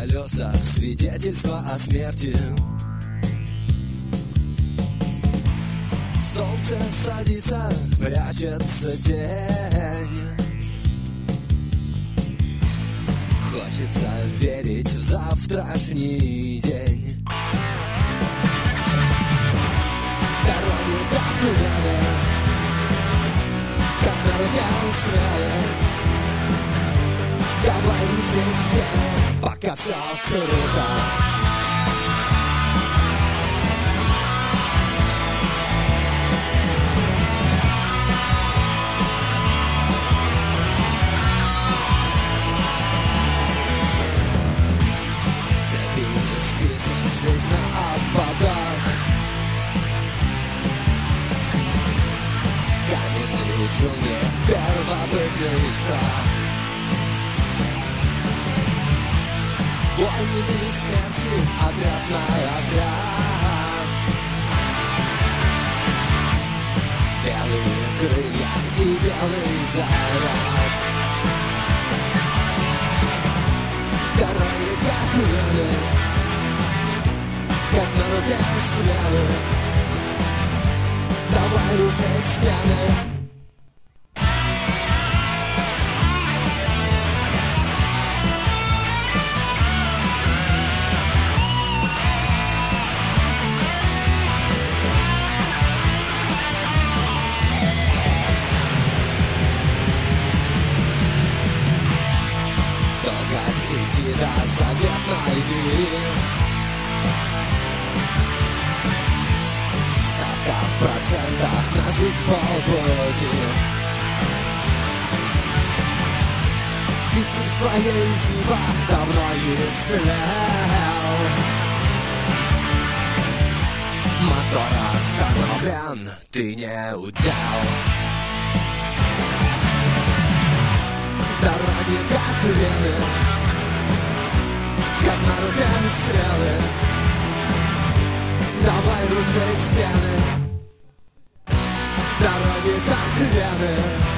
колесах свидетельство о смерти. Солнце садится, прячется тень. Хочется верить в завтрашний день. Дороги как вены, как на руке стрелы. Давай рушить стены, пока все круто. Жизнь на ободах, каменные джунгли, первобытный страх. Войны смерти, отряд на отряд. Белые крылья и белый заряд. Дороги как вены, как на руке стрелы. Давай рушить стены. Долго идти до заветной двери. В процентах на жизнь полпути. Хитин своей зиба давно истлел. Мотор остановлен, ты не удел. Дороги как вены, как на руке стрелы. Давай рушить стены. Дороги как вены,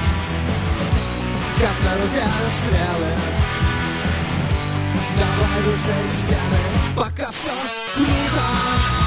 как на руке стрелы. Давай рушить стены, пока все круто.